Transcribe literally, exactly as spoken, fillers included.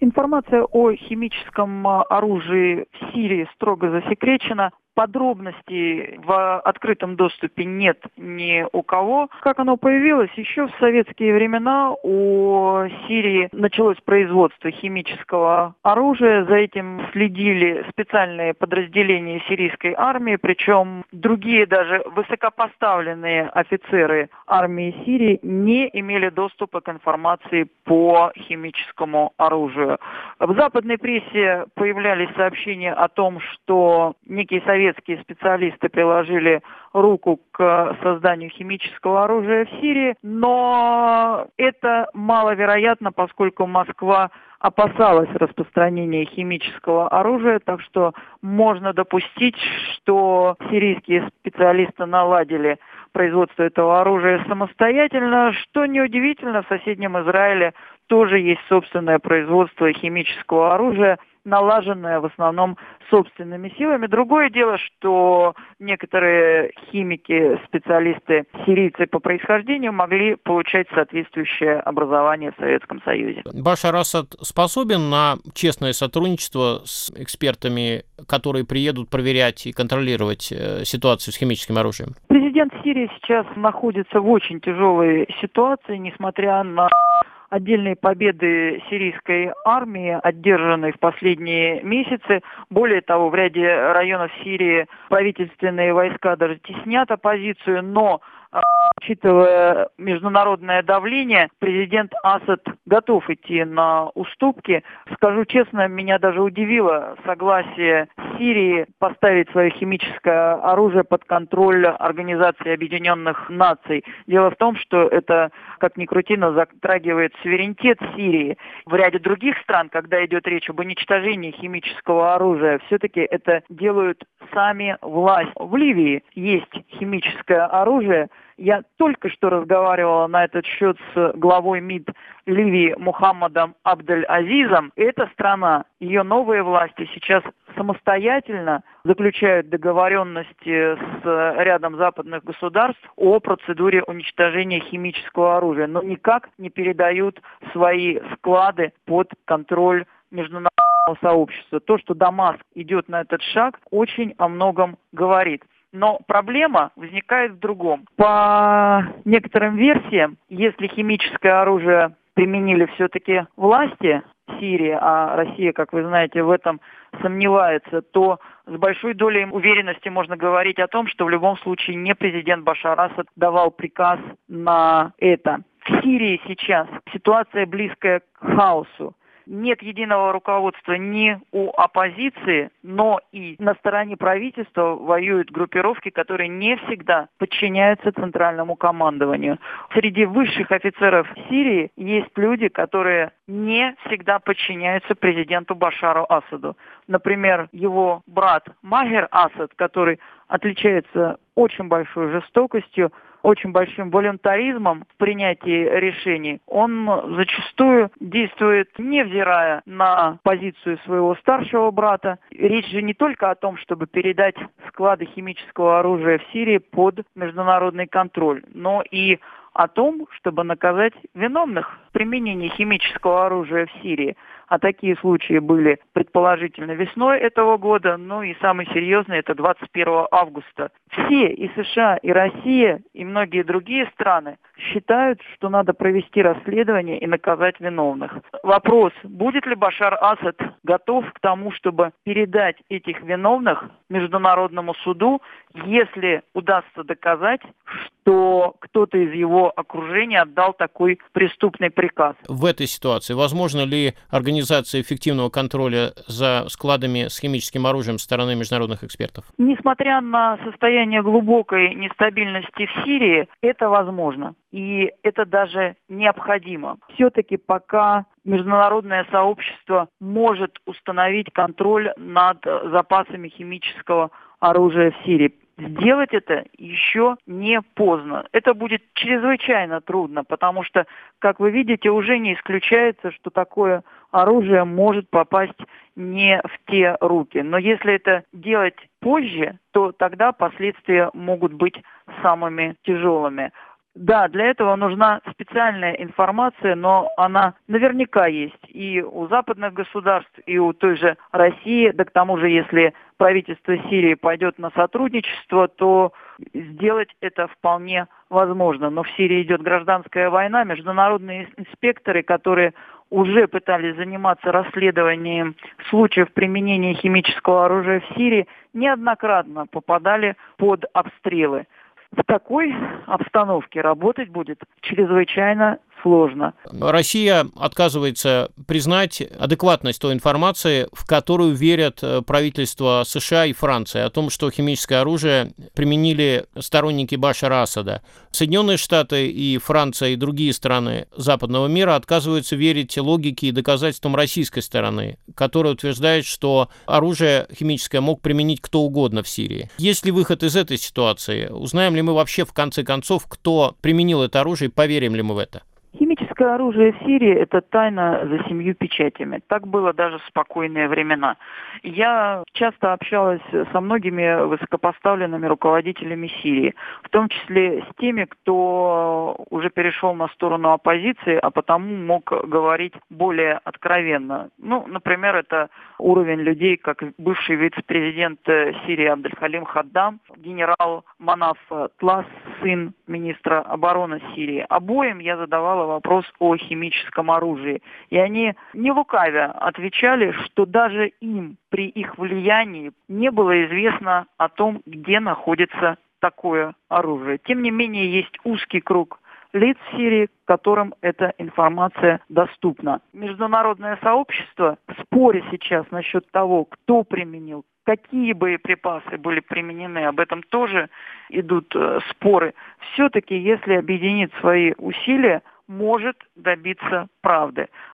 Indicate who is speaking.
Speaker 1: Информация о химическом оружии в Сирии строго засекречена. Подробностей в открытом доступе нет ни у кого. Как оно появилось? Еще в советские времена у Сирии началось производство химического оружия. За этим следили специальные подразделения сирийской армии, причем другие даже высокопоставленные офицеры армии Сирии не имели доступа к информации по химическому оружию. В западной прессе появлялись сообщения о том, что некие советские Советские специалисты приложили руку к созданию химического оружия в Сирии, но это маловероятно, поскольку Москва опасалась распространения химического оружия, так что можно допустить, что сирийские специалисты наладили производство этого оружия самостоятельно, что неудивительно, в соседнем Израиле тоже есть собственное производство химического оружия, налаженная в основном собственными силами. Другое дело, что некоторые химики, специалисты, сирийцы по происхождению могли получать соответствующее образование в Советском Союзе.
Speaker 2: Башар Асад способен на честное сотрудничество с экспертами, которые приедут проверять и контролировать ситуацию с химическим оружием?
Speaker 1: Президент Сирии сейчас находится в очень тяжелой ситуации, несмотря на отдельные победы сирийской армии, одержанные в последние месяцы. Более того, в ряде районов Сирии правительственные войска даже теснят оппозицию, но, учитывая международное давление, президент Асад готов идти на уступки. Скажу честно, меня даже удивило согласие Сирии поставить свое химическое оружие под контроль Организации Объединенных Наций. Дело в том, что это, как ни крути, но затрагивает суверенитет Сирии. В ряде других стран, когда идет речь об уничтожении химического оружия, все-таки это делают сами власти. В Ливии есть химическое оружие. Я только что разговаривала на этот счет с главой МИД Ливии Мухаммадом Абдель-Азизом. Эта страна, ее новые власти сейчас самостоятельно заключают договоренности с рядом западных государств о процедуре уничтожения химического оружия, но никак не передают свои склады под контроль международного сообщества. То, что Дамаск идет на этот шаг, очень о многом говорит. Но проблема возникает в другом. По некоторым версиям, если химическое оружие применили все-таки власти Сирии, а Россия, как вы знаете, в этом сомневается, то с большой долей уверенности можно говорить о том, что в любом случае не президент Башар Асад давал приказ на это. В Сирии сейчас ситуация близкая к хаосу. Нет единого руководства ни у оппозиции, но и на стороне правительства воюют группировки, которые не всегда подчиняются центральному командованию. Среди высших офицеров Сирии есть люди, которые не всегда подчиняются президенту Башару Асаду. Например, его брат Махер Асад, который отличается очень большой жестокостью, очень большим волюнтаризмом в принятии решений, он зачастую действует, невзирая на позицию своего старшего брата. Речь же не только о том, чтобы передать склады химического оружия в Сирии под международный контроль, но и о том, чтобы наказать виновных в применении химического оружия в Сирии. А такие случаи были предположительно весной этого года, ну и самый серьезный это двадцать первого августа. Все, и США, и Россия, и многие другие страны считают, что надо провести расследование и наказать виновных. Вопрос, будет ли Башар Асад готов к тому, чтобы передать этих виновных международному суду, если удастся доказать, что кто-то из его окружения отдал такой преступный приказ.
Speaker 2: В этой ситуации возможно ли организация эффективного контроля за складами с химическим оружием со стороны международных экспертов?
Speaker 1: Несмотря на состояние глубокой нестабильности в Сирии, это возможно. И это даже необходимо. Все-таки пока международное сообщество может установить контроль над запасами химического оружия в Сирии. Сделать это еще не поздно. Это будет чрезвычайно трудно, потому что, как вы видите, уже не исключается, что такое оружие может попасть не в те руки. Но если это делать позже, то тогда последствия могут быть самыми тяжелыми. Да, для этого нужна специальная информация, но она наверняка есть и у западных государств, и у той же России. Да к тому же, если правительство Сирии пойдет на сотрудничество, то сделать это вполне возможно. Но в Сирии идет гражданская война, международные инспекторы, которые уже пытались заниматься расследованием случаев применения химического оружия в Сирии, неоднократно попадали под обстрелы. В такой обстановке работать будет чрезвычайно сложно.
Speaker 2: Россия отказывается признать адекватность той информации, в которую верят правительства США и Франции, о том, что химическое оружие применили сторонники Башара Асада. Соединенные Штаты и Франция и другие страны западного мира отказываются верить логике и доказательствам российской стороны, которая утверждает, что оружие химическое мог применить кто угодно в Сирии. Есть ли выход из этой ситуации? Узнаем ли мы вообще в конце концов, кто применил это оружие, и поверим ли мы в это?
Speaker 1: Химическое оружие в Сирии – это тайна за семью печатями. Так было даже в спокойные времена. Я часто общалась со многими высокопоставленными руководителями Сирии, в том числе с теми, кто уже перешел на сторону оппозиции, а потому мог говорить более откровенно. Ну, например, это уровень людей, как бывший вице-президент Сирии Абдельхалим Хаддам, генерал Манаф Тлас, сын министра обороны Сирии. Обоим я задавала вопрос о химическом оружии. И они, не лукавя, отвечали, что даже им при их влиянии не было известно о том, где находится такое оружие. Тем не менее, есть узкий круг лиц в Сирии, которым эта информация доступна. Международное сообщество в споре сейчас насчет того, кто применил, какие боеприпасы были применены, об этом тоже идут э, споры. Все-таки, если объединить свои усилия, может добиться правды.